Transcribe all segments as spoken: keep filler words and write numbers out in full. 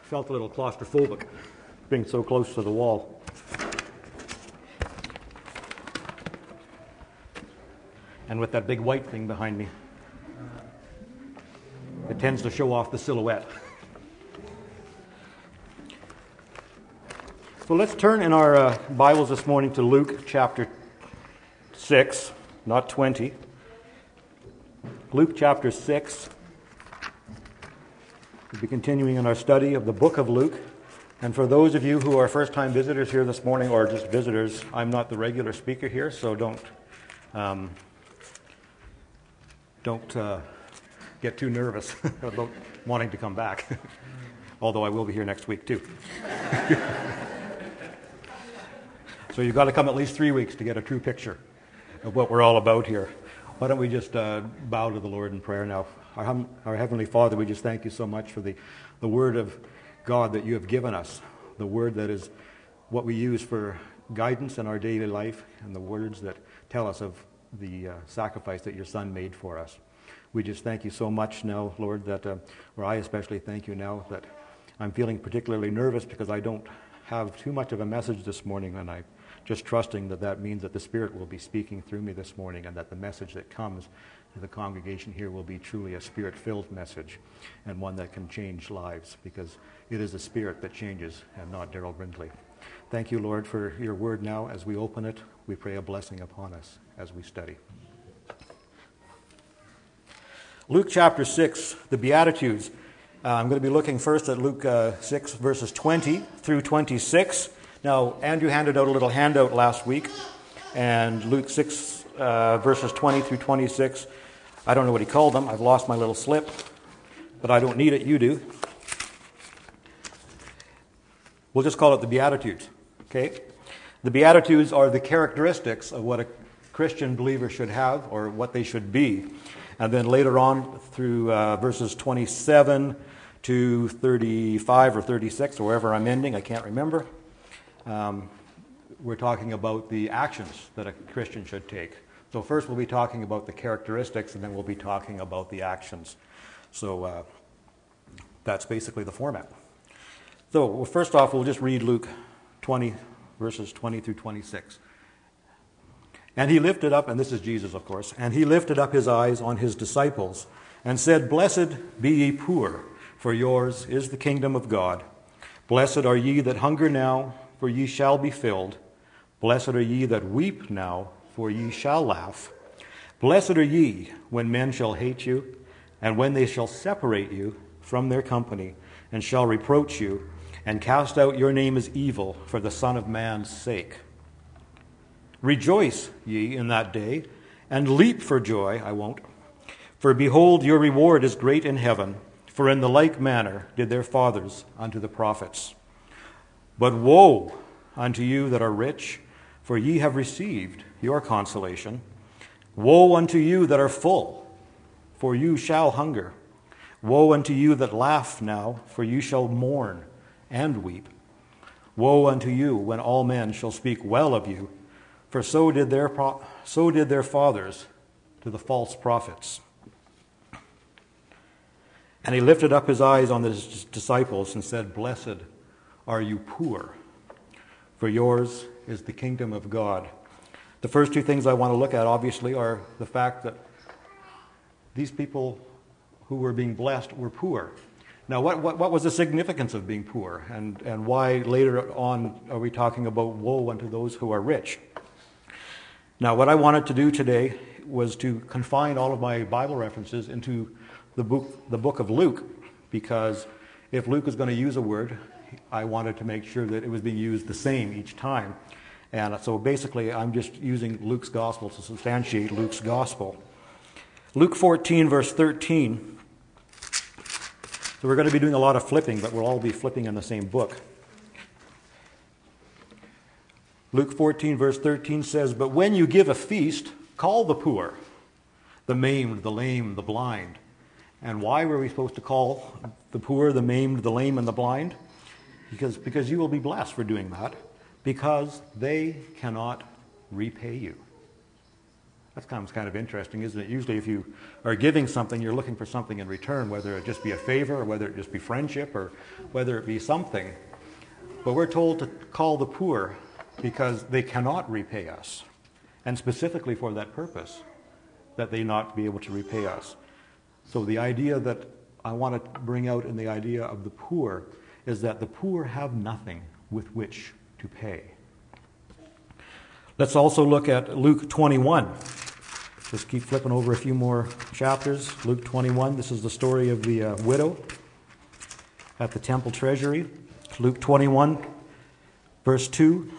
felt a little claustrophobic being so close to the wall. And with that big white thing behind me, it tends to show off the silhouette. So let's turn in our uh, Bibles this morning to Luke chapter six, not twenty. Luke chapter six. We'll be continuing in our study of the book of Luke. And for those of you who are first-time visitors here this morning, or just visitors, I'm not the regular speaker here, so don't um, don't uh, get too nervous about wanting to come back. Although I will be here next week too. So you've got to come at least three weeks to get a true picture of what we're all about here. Why don't we just uh, bow to the Lord in prayer now. Our, hum- our Heavenly Father, we just thank you so much for the, the Word of God that you have given us, the Word that is what we use for guidance in our daily life, and the words that tell us of the uh, sacrifice that your Son made for us. We just thank you so much now, Lord, that, uh, or I especially thank you now, that I'm feeling particularly nervous because I don't have too much of a message this morning, and I'm just trusting that that means that the Spirit will be speaking through me this morning, and that the message that comes to the congregation here will be truly a Spirit-filled message, and one that can change lives, because it is the Spirit that changes and not Daryl Brindley. Thank you, Lord, for your word now. As we open it, we pray a blessing upon us as we study. Luke chapter six, the Beatitudes. Uh, I'm going to be looking first at Luke uh, six, verses twenty through twenty-six. Now, Andrew handed out a little handout last week, and Luke six, uh, verses twenty through twenty-six, I don't know what he called them. I've lost my little slip, but I don't need it. You do. We'll just call it the Beatitudes, okay? The Beatitudes are the characteristics of what a Christian believer should have, or what they should be. And then later on, through uh, verses twenty-seven to thirty-five or thirty-six, or wherever I'm ending, I can't remember, um, we're talking about the actions that a Christian should take. So first we'll be talking about the characteristics, and then we'll be talking about the actions. So uh, that's basically the format. So well, first off, we'll just read Luke twenty, verses twenty through twenty-six. And he lifted up, and this is Jesus, of course, and he lifted up his eyes on his disciples and said, "Blessed be ye poor, for yours is the kingdom of God. Blessed are ye that hunger now, for ye shall be filled. Blessed are ye that weep now, for ye shall laugh. Blessed are ye when men shall hate you, and when they shall separate you from their company, and shall reproach you, and cast out your name as evil for the Son of Man's sake. Rejoice ye in that day, and leap for joy." I won't. "For behold, your reward is great in heaven, for in the like manner did their fathers unto the prophets. But woe unto you that are rich, for ye have received your consolation. Woe unto you that are full, for you shall hunger. Woe unto you that laugh now, for you shall mourn and weep. Woe unto you when all men shall speak well of you, for so did their pro- so did their fathers to the false prophets." And he lifted up his eyes on his disciples and said, "Blessed are you poor, for yours is the kingdom of God." The first two things I want to look at, obviously, are the fact that these people who were being blessed were poor. Now, what, what, what was the significance of being poor? And, and why later on are we talking about woe unto those who are rich? Now, what I wanted to do today was to confine all of my Bible references into the book, the book of Luke, because if Luke was going to use a word, I wanted to make sure that it was being used the same each time. And so basically, I'm just using Luke's gospel to substantiate Luke's gospel. Luke fourteen, verse thirteen. So we're going to be doing a lot of flipping, but we'll all be flipping in the same book. Luke fourteen, verse thirteen says, "But when you give a feast, call the poor, the maimed, the lame, the blind." And why were we supposed to call the poor, the maimed, the lame, and the blind? Because, because you will be blessed for doing that, because they cannot repay you. That's kind of, kind of interesting, isn't it? Usually if you are giving something, you're looking for something in return, whether it just be a favor or whether it just be friendship or whether it be something. But we're told to call the poor because they cannot repay us, and specifically for that purpose, that they not be able to repay us. So the idea that I want to bring out in the idea of the poor is that the poor have nothing with which to pay. Let's also look at Luke twenty-one. Just keep flipping over a few more chapters. Luke twenty-one, this is the story of the uh, widow at the temple treasury. Luke twenty-one, verse two.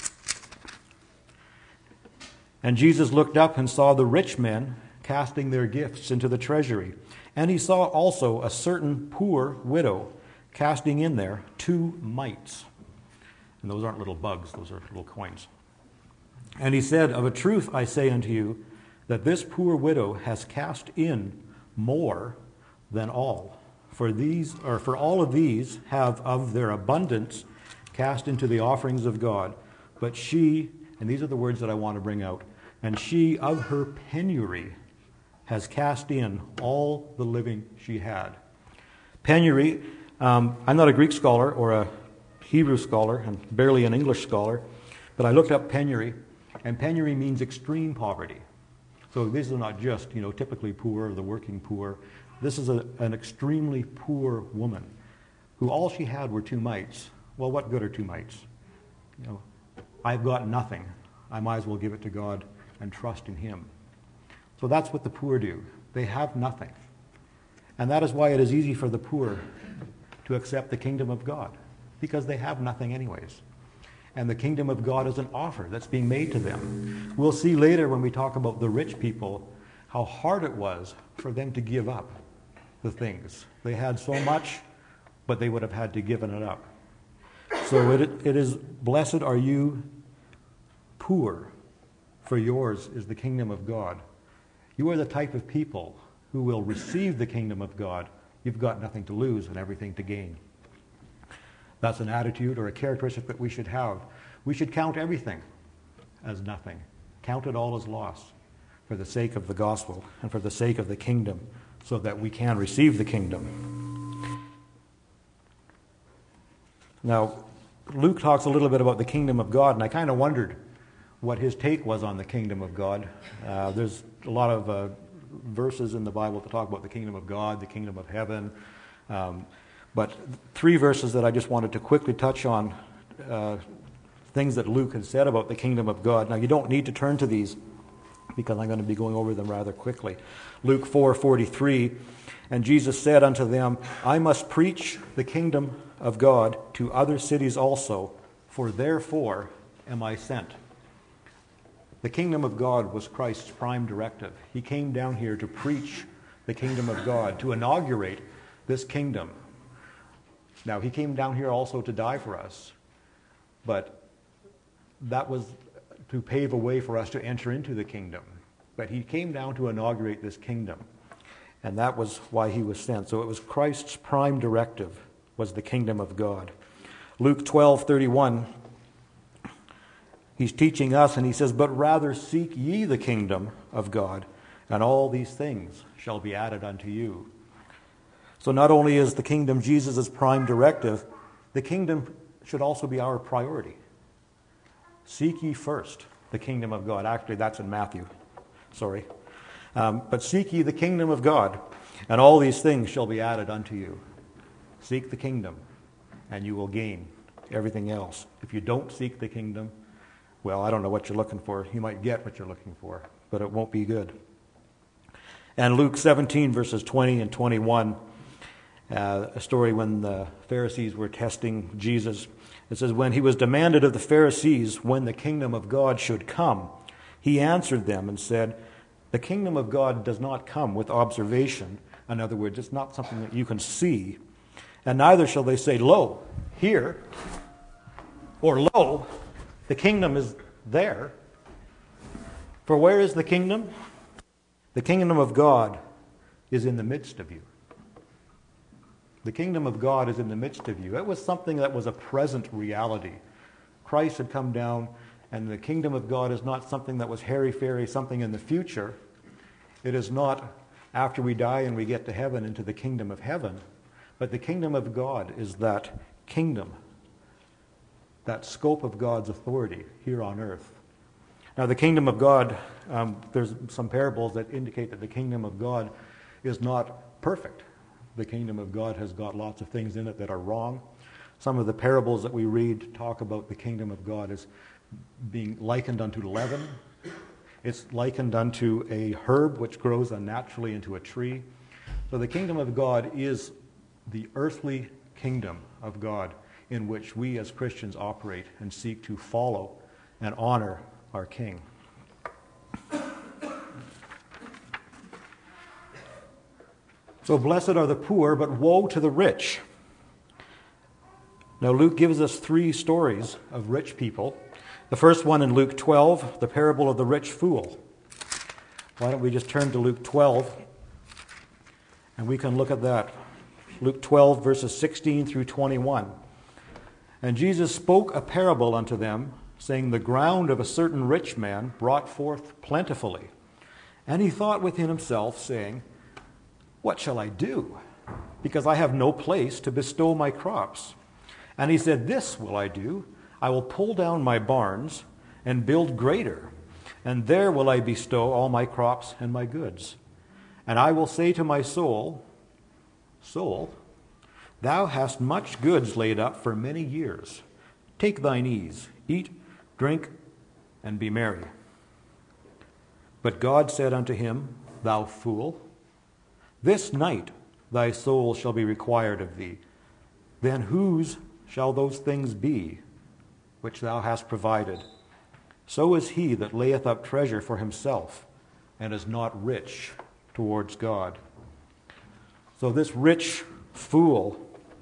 And Jesus looked up and saw the rich men casting their gifts into the treasury. And he saw also a certain poor widow casting in there two mites. And those aren't little bugs, those are little coins. And he said, of a truth I say unto you, that this poor widow has cast in more than all. For these, or for all of these have of their abundance cast into the offerings of God. But she, and these are the words that I want to bring out, and she of her penury has cast in all the living she had. Penury, um, I'm not a Greek scholar or a Hebrew scholar, and barely an English scholar, but I looked up penury, and penury means extreme poverty. So this is not just, you know, typically poor or the working poor. This is a, an extremely poor woman who all she had were two mites. Well, what good are two mites? You know, I've got nothing. I might as well give it to God and trust in Him. So that's what the poor do. They have nothing. And that is why it is easy for the poor to accept the kingdom of God, because they have nothing anyways. And the kingdom of God is an offer that's being made to them. We'll see later when we talk about the rich people how hard it was for them to give up the things. They had so much, but they would have had to give it up. So it, it is, blessed are you poor, for yours is the kingdom of God. You are the type of people who will receive the kingdom of God. You've got nothing to lose and everything to gain. That's an attitude or a characteristic that we should have. We should count everything as nothing. Count it all as loss for the sake of the gospel and for the sake of the kingdom, so that we can receive the kingdom. Now, Luke talks a little bit about the kingdom of God, and I kind of wondered what his take was on the kingdom of God. Uh, there's a lot of uh, verses in the Bible that talk about the kingdom of God, the kingdom of heaven. Um, but three verses that I just wanted to quickly touch on, uh, things that Luke had said about the kingdom of God. Now, you don't need to turn to these because I'm going to be going over them rather quickly. Luke four forty-three, and Jesus said unto them, I must preach the kingdom of God to other cities also, for therefore am I sent. The kingdom of God was Christ's prime directive. He came down here to preach the kingdom of God, to inaugurate this kingdom. Now, he came down here also to die for us, but that was to pave a way for us to enter into the kingdom. But he came down to inaugurate this kingdom, and that was why he was sent. So it was Christ's prime directive, was the kingdom of God. Luke twelve thirty-one, he's teaching us, and he says, but rather seek ye the kingdom of God, and all these things shall be added unto you. So not only is the kingdom Jesus' prime directive, the kingdom should also be our priority. Seek ye first the kingdom of God. Actually, that's in Matthew. Sorry. Um, but seek ye the kingdom of God, and all these things shall be added unto you. Seek the kingdom, and you will gain everything else. If you don't seek the kingdom, well, I don't know what you're looking for. You might get what you're looking for, but it won't be good. And Luke seventeen, verses twenty and twenty-one, uh, a story when the Pharisees were testing Jesus. It says, when he was demanded of the Pharisees when the kingdom of God should come, he answered them and said, the kingdom of God does not come with observation. In other words, it's not something that you can see. And neither shall they say, lo, here, or lo, the kingdom is there. For where is the kingdom? The kingdom of God is in the midst of you. The kingdom of God is in the midst of you. It was something that was a present reality. Christ had come down And the kingdom of God is not something that was hairy-fairy, something in the future. It is not after we die and we get to heaven into the kingdom of heaven. But the kingdom of God is that kingdom, that scope of God's authority here on earth. Now, the kingdom of God, um, there's some parables that indicate that the kingdom of God is not perfect. The kingdom of God has got lots of things in it that are wrong. Some of the parables that we read talk about the kingdom of God as being likened unto leaven. It's likened unto a herb which grows unnaturally into a tree. So the kingdom of God is the earthly kingdom of God in which we as Christians operate and seek to follow and honor our King. So blessed are the poor, but woe to the rich. Now Luke gives us three stories of rich people. The first one in Luke twelve, the parable of the rich fool. Why don't we just turn to Luke twelve and we can look at that. Luke twelve, verses sixteen through twenty-one. And Jesus spoke a parable unto them, saying, the ground of a certain rich man brought forth plentifully. And he thought within himself, saying, what shall I do? Because I have no place to bestow my crops. And he said, this will I do. I will pull down my barns and build greater, and there will I bestow all my crops and my goods. And I will say to my soul, soul, thou hast much goods laid up for many years. Take thine ease, eat, drink, and be merry. But God said unto him, thou fool, this night thy soul shall be required of thee. Then whose shall those things be which thou hast provided? So is he that layeth up treasure for himself, and is not rich towards God. So this rich fool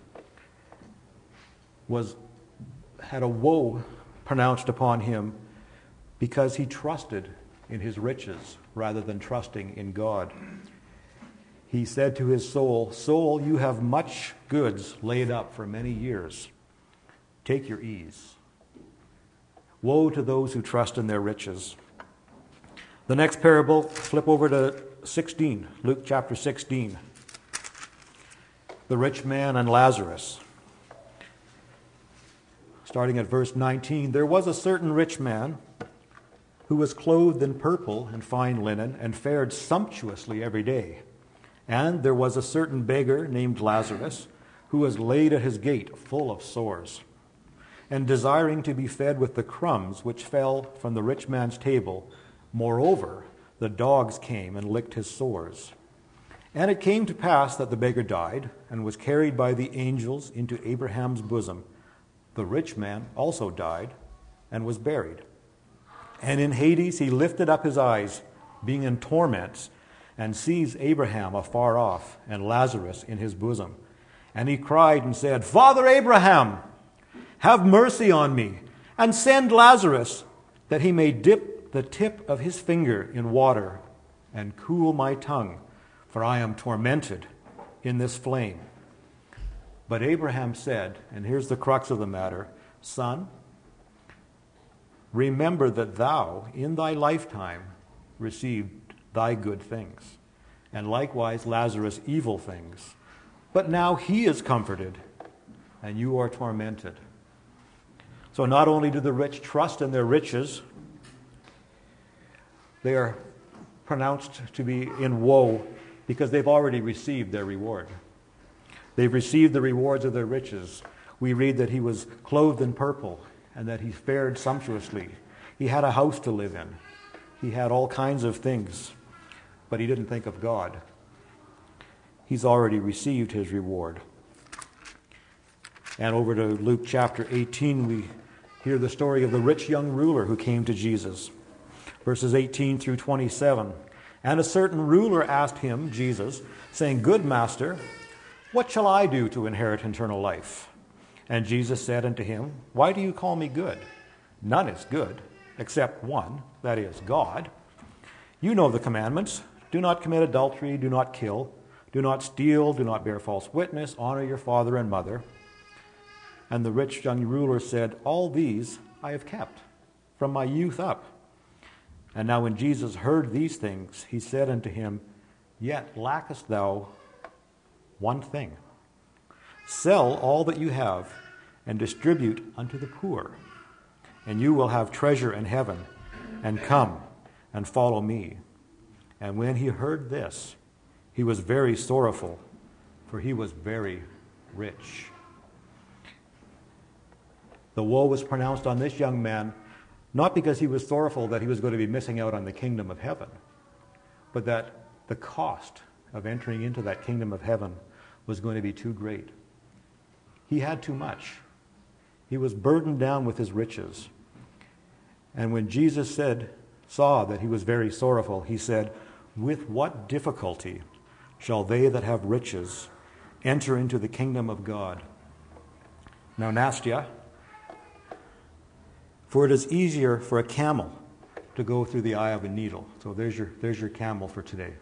was had a woe pronounced upon him because he trusted in his riches rather than trusting in God. He said to his soul, soul, you have much goods laid up for many years. Take your ease. Woe to those who trust in their riches. The next parable, flip over to sixteen, Luke chapter sixteen. The rich man and Lazarus. Starting at verse nineteen, there was a certain rich man who was clothed in purple and fine linen and fared sumptuously every day. And there was a certain beggar named Lazarus who was laid at his gate full of sores, and desiring to be fed with the crumbs which fell from the rich man's table. Moreover, the dogs came and licked his sores. And it came to pass that the beggar died and was carried by the angels into Abraham's bosom. The rich man also died and was buried. And in Hades he lifted up his eyes, being in torments, and sees Abraham afar off and Lazarus in his bosom. And he cried and said, Father Abraham, have mercy on me, and send Lazarus, that he may dip the tip of his finger in water and cool my tongue, for I am tormented in this flame. But Abraham said, and here's the crux of the matter, Son, remember that thou in thy lifetime received thy good things, and likewise Lazarus evil things. But now he is comforted, and you are tormented. So not only do the rich trust in their riches, they are pronounced to be in woe because they've already received their reward. They've received the rewards of their riches. We read that he was clothed in purple and that he fared sumptuously. He had a house to live in. He had all kinds of things, but he didn't think of God. He's already received his reward. And over to Luke chapter eighteen, we hear the story of the rich young ruler who came to Jesus. Verses eighteen through twenty-seven. And a certain ruler asked him, Jesus, saying, Good master, what shall I do to inherit eternal life? And Jesus said unto him, Why do you call me good? None is good, except one, that is, God. You know the commandments. Do not commit adultery, do not kill, do not steal, do not bear false witness, honor your father and mother. And the rich young ruler said, All these I have kept. from my youth up. And now when Jesus heard these things, he said unto him, Yet lackest thou one thing. Sell all that you have, and distribute unto the poor, and you will have treasure in heaven, and come and follow me. And when he heard this, he was very sorrowful, for he was very rich. The woe was pronounced on this young man, not because he was sorrowful that he was going to be missing out on the kingdom of heaven, but that the cost of entering into that kingdom of heaven was going to be too great. He had too much. He was burdened down with his riches. And when Jesus said, saw that he was very sorrowful, he said, With what difficulty shall they that have riches enter into the kingdom of God? Now, Nastya, for it is easier for a camel to go through the eye of a needle. So there's your, there's your camel for today.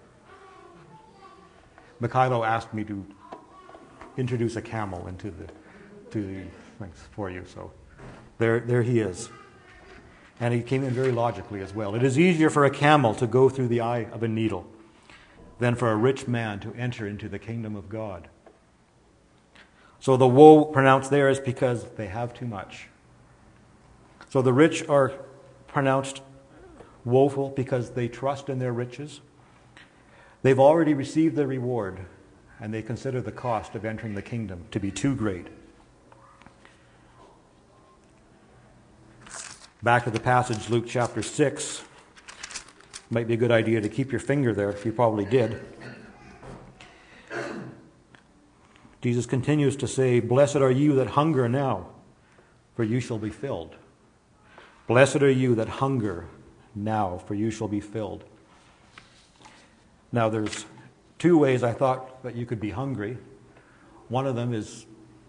Mikhailo asked me to introduce a camel into the, to the things for you. So there, there he is. And he came in very logically as well. It is easier for a camel to go through the eye of a needle than for a rich man to enter into the kingdom of God. So the woe pronounced there is because they have too much. So the rich are pronounced woeful because they trust in their riches. They've already received the reward, and they consider the cost of entering the kingdom to be too great. Back to the passage, Luke chapter six. Might be a good idea to keep your finger there, if you probably did. Jesus continues to say, Blessed are you that hunger now, for you shall be filled. Blessed are you that hunger now, for you shall be filled. Now, there's two ways I thought that you could be hungry. One of them is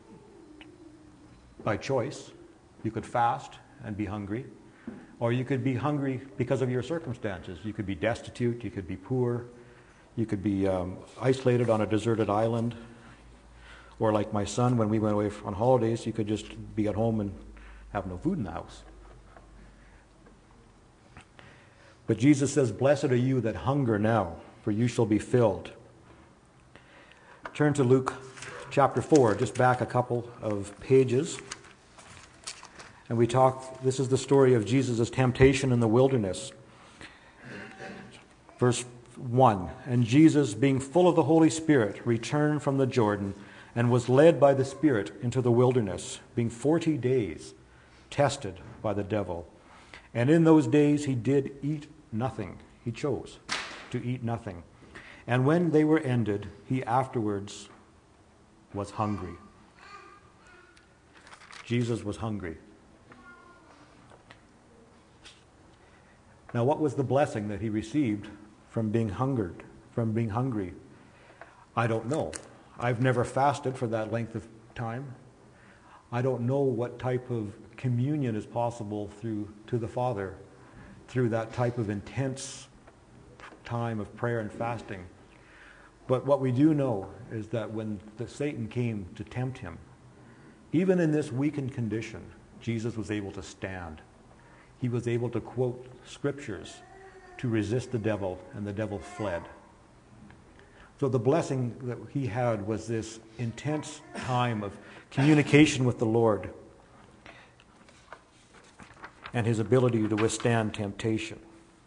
by choice. You could fast and be hungry. Or you could be hungry because of your circumstances. You could be destitute, you could be poor, you could be um, isolated on a deserted island. Or like my son, when we went away on holidays, you could just be at home and have no food in the house. But Jesus says, Blessed are you that hunger now, for you shall be filled. Turn to Luke chapter four, just back a couple of pages. And we talk, this is the story of Jesus' temptation in the wilderness. Verse one, And Jesus, being full of the Holy Spirit, returned from the Jordan, and was led by the Spirit into the wilderness, being forty days tested by the devil. And in those days he did eat nothing. He chose to eat nothing. And when they were ended, he afterwards was hungry. Jesus was hungry. Now, what was the blessing that he received from being hungered, from being hungry? I don't know. I've never fasted for that length of time. I don't know what type of communion is possible through to the Father through that type of intense time of prayer and fasting. But what we do know is that when the Satan came to tempt him, even in this weakened condition, Jesus was able to stand. He was able to quote scriptures to resist the devil, and the devil fled. So the blessing that he had was this intense time of communication with the Lord and his ability to withstand temptation.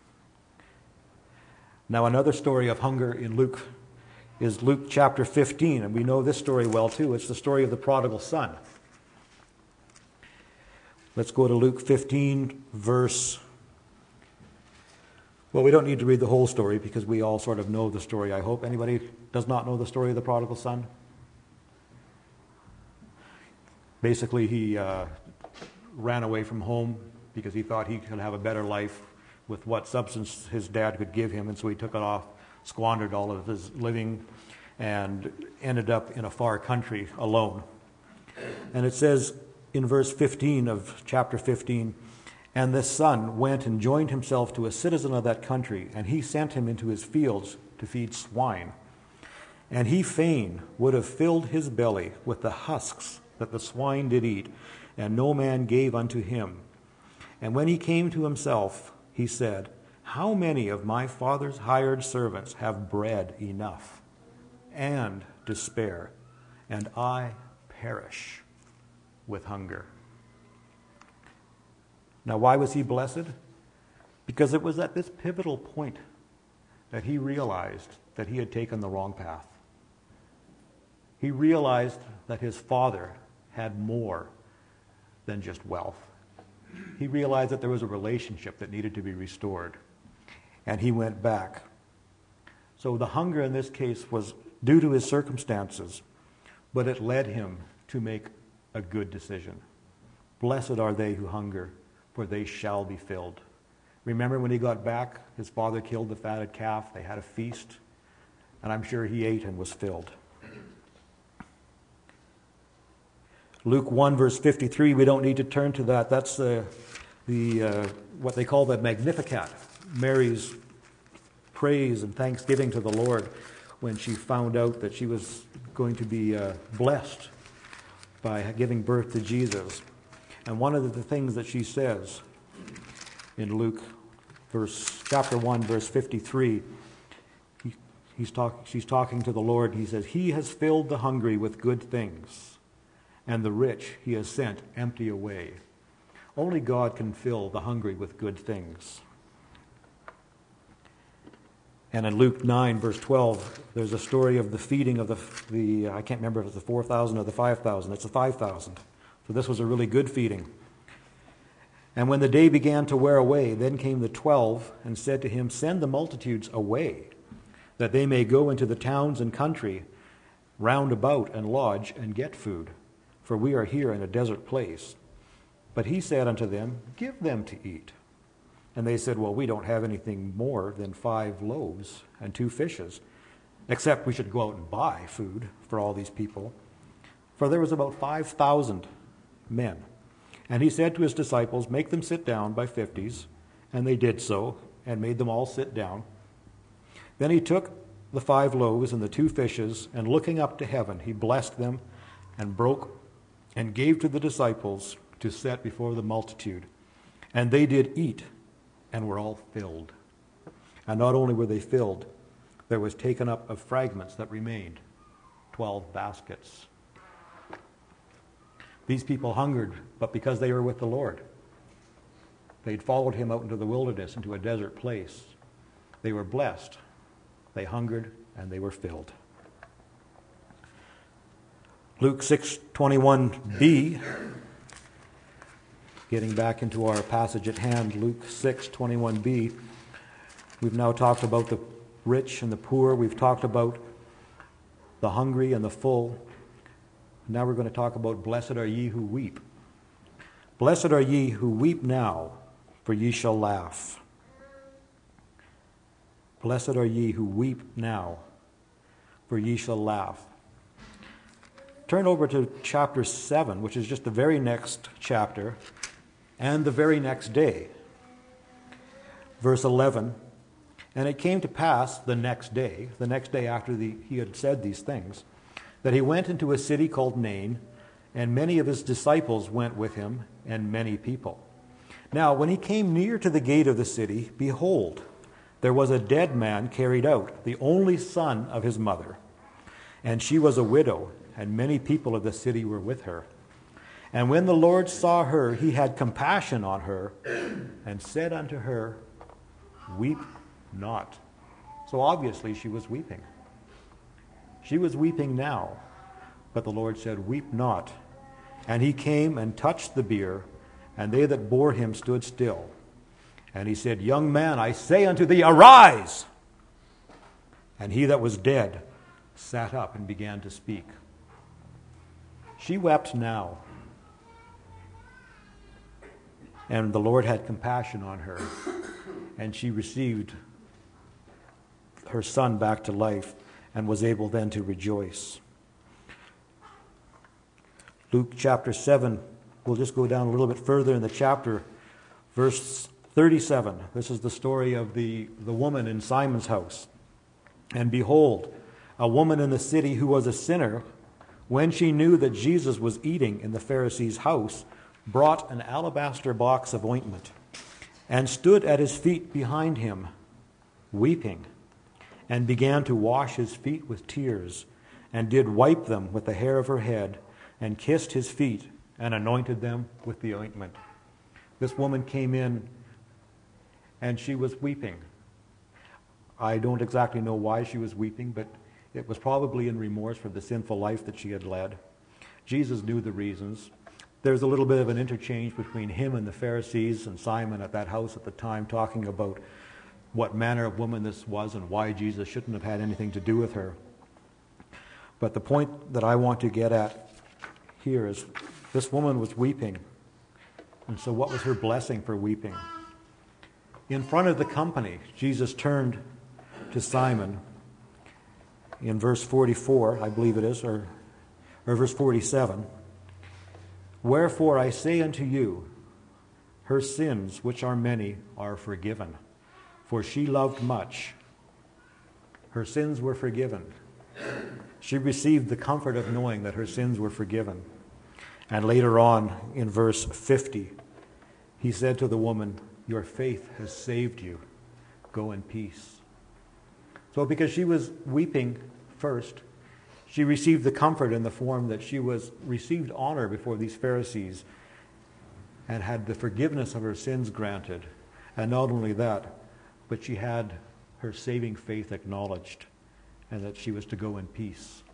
Now, another story of hunger in Luke is Luke chapter fifteen, and we know this story well too. It's the story of the prodigal son. Let's go to Luke fifteen, verse... Well, we don't need to read the whole story because we all sort of know the story, I hope. Anybody does not know the story of the prodigal son? Basically, he uh, ran away from home because he thought he could have a better life with what substance his dad could give him, and so he took it off, squandered all of his living, and ended up in a far country alone. And it says in verse fifteen of chapter fifteen, And this son went and joined himself to a citizen of that country, and he sent him into his fields to feed swine. And he fain would have filled his belly with the husks that the swine did eat, and no man gave unto him. And when he came to himself, he said, how many of my father's hired servants have bread enough and to spare, and I perish with hunger? Now, why was he blessed? Because it was at this pivotal point that he realized that he had taken the wrong path. He realized that his father had more than just wealth. He realized that there was a relationship that needed to be restored, and he went back. So the hunger in this case was due to his circumstances, but it led him to make a good decision. Blessed are they who hunger, for they shall be filled. Remember when he got back, his father killed the fatted calf, they had a feast, and I'm sure he ate and was filled. Luke one, verse fifty-three, we don't need to turn to that. That's the, the uh, what they call the Magnificat, Mary's praise and thanksgiving to the Lord when she found out that she was going to be uh, blessed by giving birth to Jesus. And one of the things that she says in Luke verse chapter one, verse fifty-three, he, he's talk, she's talking to the Lord. He says, he has filled the hungry with good things, and the rich he has sent empty away. Only God can fill the hungry with good things. And in Luke nine, verse twelve, there's a story of the feeding of the, the I can't remember if it's the four thousand or the five thousand. It's the five thousand. So this was a really good feeding. And when the day began to wear away, then came the twelve and said to him, send the multitudes away, that they may go into the towns and country round about and lodge and get food, for we are here in a desert place. But he said unto them, give them to eat. And they said, well, we don't have anything more than five loaves and two fishes, except we should go out and buy food for all these people. For there was about five thousand men. And he said to his disciples, make them sit down by fifties. And they did so, and made them all sit down. Then he took the five loaves and the two fishes, and looking up to heaven, he blessed them and broke and gave to the disciples to set before the multitude. And they did eat, and were all filled. And not only were they filled, there was taken up of fragments that remained, twelve baskets. These people hungered, but because they were with the Lord. They'd followed him out into the wilderness, into a desert place. They were blessed. They hungered, and they were filled. Luke six twenty-one b, getting back into our passage at hand, Luke six twenty-one b. We've now talked about the rich and the poor. We've talked about the hungry and the full. Now we're going to talk about blessed are ye who weep. Blessed are ye who weep now, for ye shall laugh. Blessed are ye who weep now, for ye shall laugh. Turn over to chapter seven, which is just the very next chapter, and the very next day. Verse eleven, and it came to pass the next day, the next day after the, he had said these things, that he went into a city called Nain, and many of his disciples went with him, and many people. Now, when he came near to the gate of the city, behold, there was a dead man carried out, the only son of his mother. And she was a widow, and many people of the city were with her. And when the Lord saw her, he had compassion on her, and said unto her, weep not. So obviously she was weeping. She was weeping now, but the Lord said, weep not. And he came and touched the bier, and they that bore him stood still. And he said, young man, I say unto thee, arise! And he that was dead sat up and began to speak. She wept now, and the Lord had compassion on her, and she received her son back to life, and was able then to rejoice. Luke chapter seven, we'll just go down a little bit further in the chapter, verse thirty-seven. This is the story of the, the woman in Simon's house. And behold, a woman in the city who was a sinner, when she knew that Jesus was eating in the Pharisee's house, brought an alabaster box of ointment, and stood at his feet behind him, weeping, and began to wash his feet with tears, and did wipe them with the hair of her head, and kissed his feet, and anointed them with the ointment. This woman came in, and she was weeping. I don't exactly know why she was weeping, but it was probably in remorse for the sinful life that she had led. Jesus knew the reasons. There's a little bit of an interchange between him and the Pharisees and Simon at that house at the time, talking about what manner of woman this was and why Jesus shouldn't have had anything to do with her. But the point that I want to get at here is this woman was weeping. And so what was her blessing for weeping? In front of the company, Jesus turned to Simon in verse forty-four, I believe it is, or, or verse forty-seven. Wherefore I say unto you, her sins, which are many, are forgiven. For she loved much. Her sins were forgiven. She received the comfort of knowing that her sins were forgiven. And later on, in verse fifty, he said to the woman, your faith has saved you. Go in peace. So because she was weeping first, she received the comfort in the form that she was received honor before these Pharisees and had the forgiveness of her sins granted. And not only that, but she had her saving faith acknowledged and that she was to go in peace.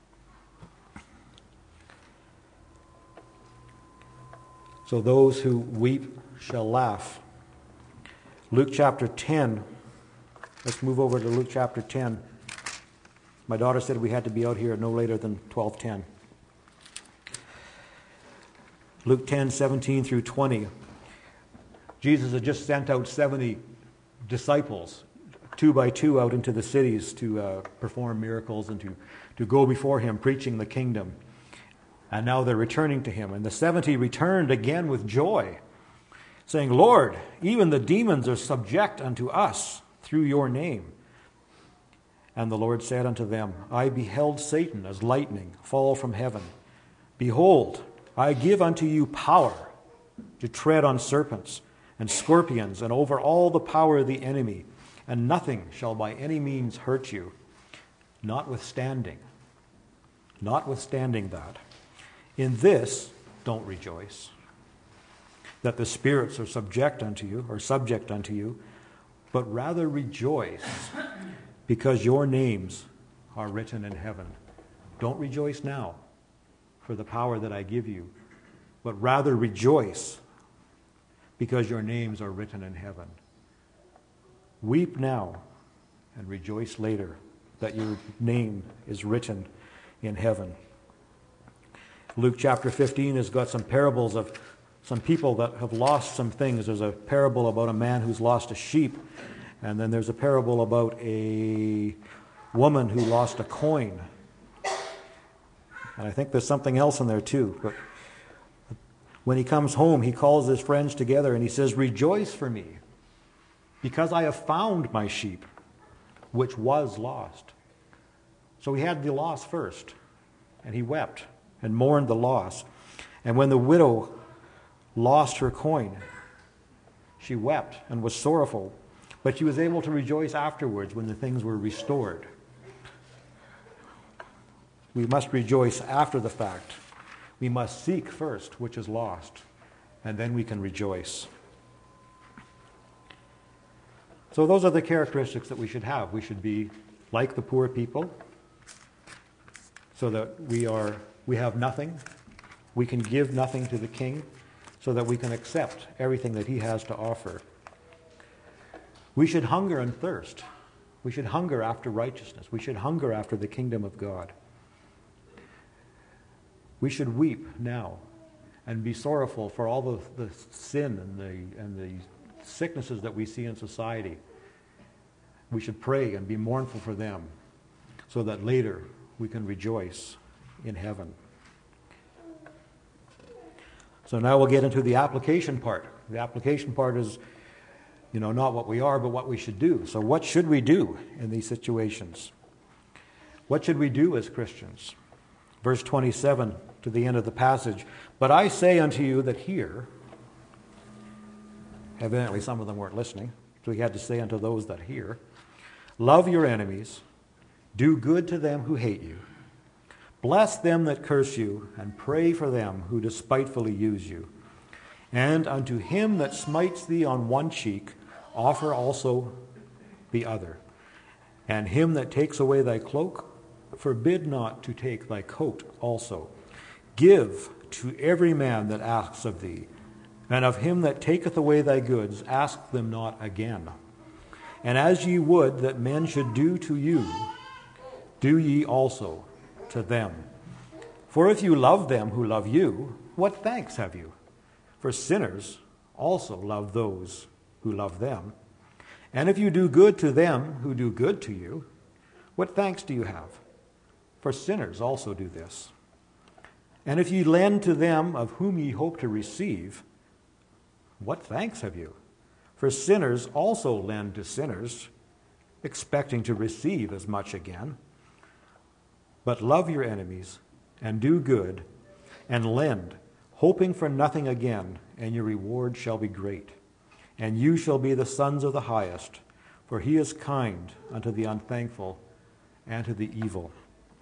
So those who weep shall laugh. Luke chapter ten. Let's move over to Luke chapter ten. My daughter said we had to be out here no later than twelve ten. Luke ten, seventeen through twenty. Jesus had just sent out seventy disciples, two by two, out into the cities to uh, perform miracles and to, to go before him preaching the kingdom. And now they're returning to him. And the seventy returned again with joy, saying, Lord, even the demons are subject unto us through your name. And the Lord said unto them, I beheld Satan as lightning fall from heaven. Behold, I give unto you power to tread on serpents and scorpions and over all the power of the enemy, and nothing shall by any means hurt you. Notwithstanding, notwithstanding that, in this don't rejoice, that the spirits are subject unto you, or subject unto you, but rather rejoice, because your names are written in heaven. Don't rejoice now for the power that I give you, but rather rejoice, because your names are written in heaven. Weep now and rejoice later that your name is written in heaven. Luke chapter fifteen has got some parables of some people that have lost some things. There's a parable about a man who's lost a sheep, and then there's a parable about a woman who lost a coin. And I think there's something else in there too. But when he comes home, he calls his friends together and he says, rejoice for me, because I have found my sheep, which was lost. So he had the loss first, and he wept and mourned the loss. And when the widow lost her coin, she wept and was sorrowful, but she was able to rejoice afterwards when the things were restored. We must rejoice after the fact. We must seek first which is lost, and then we can rejoice. So those are the characteristics that we should have. We should be like the poor people, so that we are we have nothing. We can give nothing to the king, so that we can accept everything that he has to offer. We should hunger and thirst. We should hunger after righteousness. We should hunger after the kingdom of God. We should weep now and be sorrowful for all the, the sin and the, and the sicknesses that we see in society. We should pray and be mournful for them, so that later we can rejoice in heaven. So now we'll get into the application part. The application part is, you know, not what we are, but what we should do. So what should we do in these situations? What should we do as Christians? Verse twenty-seven to the end of the passage. But I say unto you that hear, evidently some of them weren't listening, so he had to say unto those that hear, love your enemies, do good to them who hate you, bless them that curse you, and pray for them who despitefully use you. And unto him that smites thee on one cheek, offer also the other. And him that takes away thy cloak, forbid not to take thy coat also. Give to every man that asks of thee, and of him that taketh away thy goods, ask them not again. And as ye would that men should do to you, do ye also to them. For if you love them who love you, what thanks have you? For sinners also love those who love them. And if you do good to them who do good to you, what thanks do you have? For sinners also do this. And if ye lend to them of whom ye hope to receive, what thanks have you? For sinners also lend to sinners, expecting to receive as much again. But love your enemies, and do good, and lend, hoping for nothing again, and your reward shall be great. And you shall be the sons of the highest, for he is kind unto the unthankful and to the evil.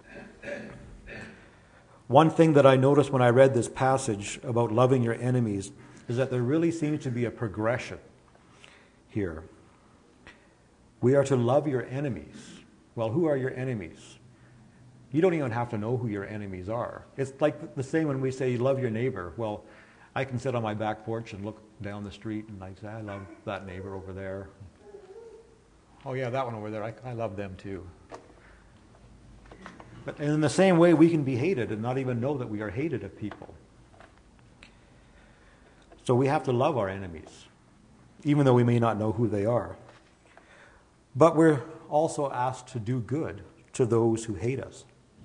One thing that I noticed when I read this passage about loving your enemies is that there really seems to be a progression here. We are to love your enemies. Well, who are your enemies? You don't even have to know who your enemies are. It's like the same when we say you love your neighbor. Well, I can sit on my back porch and look down the street and I say, I love that neighbor over there. Oh yeah, that one over there, I, I love them too. But in the same way, we can be hated and not even know that we are hated of people. So we have to love our enemies, even though we may not know who they are. But we're also asked to do good to those who hate us.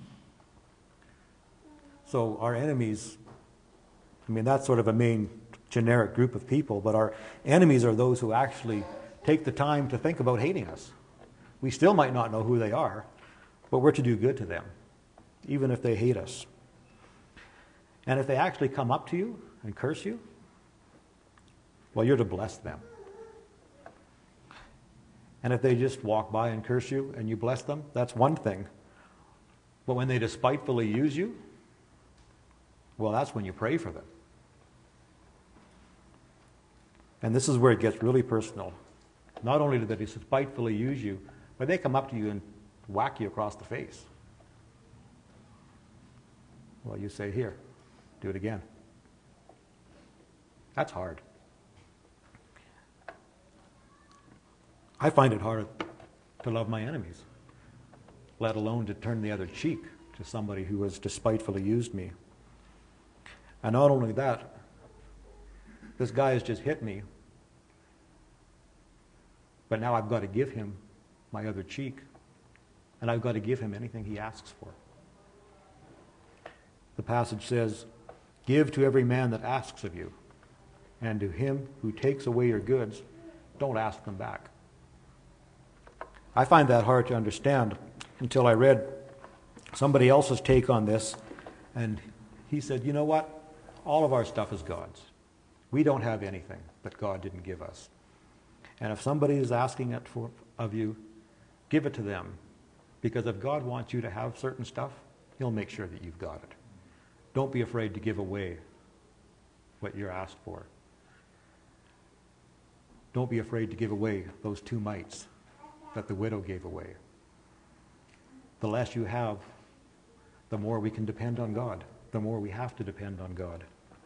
So our enemies, I mean, that's sort of a main generic group of people, but our enemies are those who actually take the time to think about hating us. We still might not know who they are, but we're to do good to them, even if they hate us. And if they actually come up to you and curse you, well, you're to bless them. And if they just walk by and curse you and you bless them, that's one thing. But when they despitefully use you, well, that's when you pray for them. And this is where it gets really personal. Not only do they despitefully use you, but they come up to you and whack you across the face. Well, you say, here, do it again. That's hard. I find it hard to love my enemies, let alone to turn the other cheek to somebody who has despitefully used me. And not only that, this guy has just hit me, but now I've got to give him my other cheek, and I've got to give him anything he asks for. The passage says, give to every man that asks of you, and to him who takes away your goods, don't ask them back. I find that hard to understand until I read somebody else's take on this, and he said, you know what? All of our stuff is God's. We don't have anything that God didn't give us. And if somebody is asking it for, of you, give it to them. Because if God wants you to have certain stuff, he'll make sure that you've got it. Don't be afraid to give away what you're asked for. Don't be afraid to give away those two mites that the widow gave away. The less you have, the more we can depend on God, the more we have to depend on God.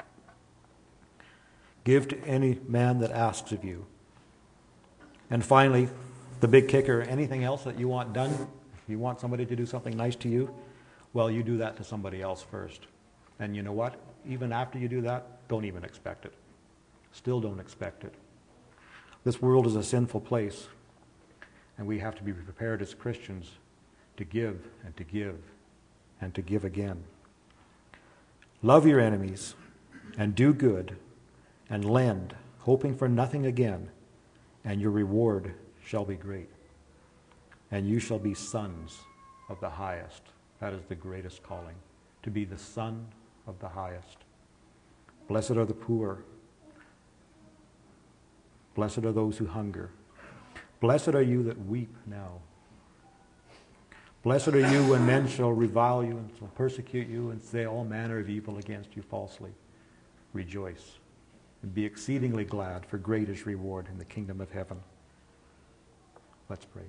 Give to any man that asks of you. And finally, the big kicker, anything else that you want done, if you want somebody to do something nice to you, well, you do that to somebody else first. And you know what? Even after you do that, don't even expect it. Still don't expect it. This world is a sinful place, and we have to be prepared as Christians to give and to give and to give again. Love your enemies and do good and lend, hoping for nothing again, and your reward shall be great. And you shall be sons of the highest. That is the greatest calling to be the Son of the highest. Blessed are the poor. Blessed are those who hunger. Blessed are you that weep now. Blessed are you when men shall revile you and shall persecute you and say all manner of evil against you falsely. Rejoice and be exceedingly glad, for great is reward in the kingdom of heaven. Let's pray.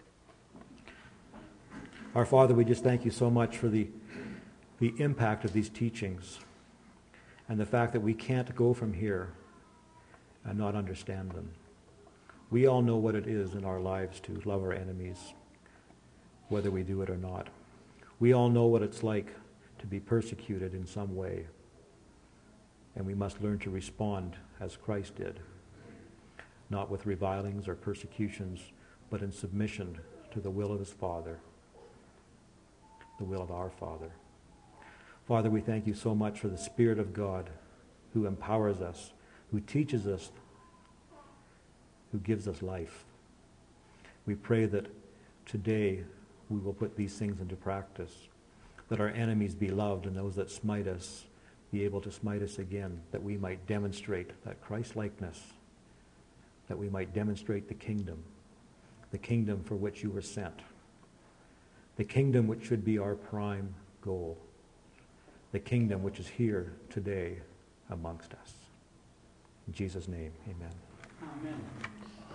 Our Father, we just thank you so much for the, the impact of these teachings and the fact that we can't go from here and not understand them. We all know what it is in our lives to love our enemies, whether we do it or not. We all know what it's like to be persecuted in some way, and we must learn to respond as Christ did, not with revilings or persecutions, but in submission to the will of his Father, the will of our Father. Father, we thank you so much for the Spirit of God who empowers us, who teaches us, who gives us life. We pray that today we will put these things into practice, that our enemies be loved and those that smite us be able to smite us again, that we might demonstrate that Christ-likeness, that we might demonstrate the kingdom, the kingdom for which you were sent, the kingdom which should be our prime goal, the kingdom which is here today amongst us. In Jesus' name, amen. Amen.